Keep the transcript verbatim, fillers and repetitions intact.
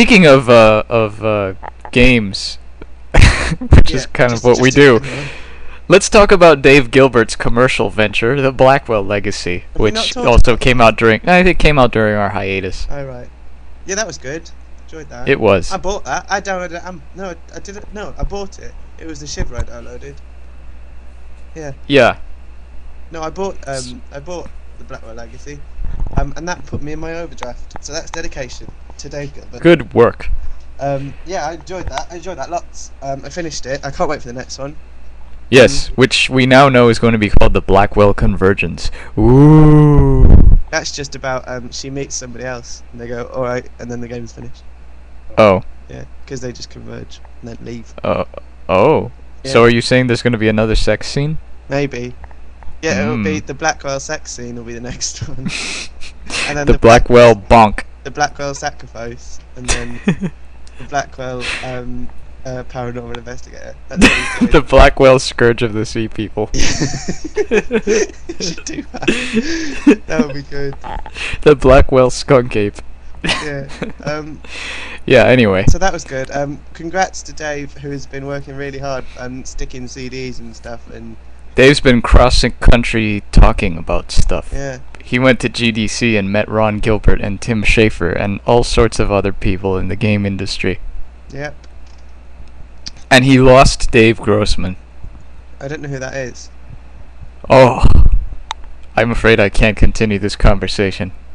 speaking of uh, of uh, games, which Yeah, is kind just- of what just we a do. quick one. Let's talk about Dave Gilbert's commercial venture, The Blackwell Legacy, Have we not which talked also about came that? out during. I think it came out during our hiatus. Oh right. Yeah, that was good. Enjoyed that. It was. I bought that. I downloaded it. Um, no, I didn't. No, I bought it. It was the Shiver I downloaded. Yeah. Yeah. No, I bought. Um, I bought the Blackwell Legacy. Um, and that put me in my overdraft. So that's dedication to Dave Gilbert. Good work. Um, yeah, I enjoyed that. I enjoyed that lots. Um, I finished it. I can't wait for the next one. Yes, which we now know is going to be called the Blackwell Convergence. Ooh. That's just about um, she meets somebody else and they go, all right, and then the game's finished. Oh. Yeah, because they just converge and then leave. Uh, oh. Yeah. So are you saying there's going to be another sex scene? Maybe. Yeah, it'll be Mm. the Blackwell sex scene will be the next one. And then The the Blackwell bonk. The Blackwell sacrifice, and then the Blackwell um, uh, paranormal investigator. That's what he's The doing. Blackwell Scourge of the Sea People. You should do that. That would be good. The Blackwell Skunk Ape. Yeah. Um, Yeah, anyway. so that was good. Um, congrats to Dave, who has been working really hard and sticking C Ds and stuff. And Dave's been crossing country talking about stuff. yeah, He went to G D C and met Ron Gilbert and Tim Schafer and all sorts of other people in the game industry. yep. And he lost Dave Grossman. I don't know who that is. Oh. I'm afraid I can't continue this conversation.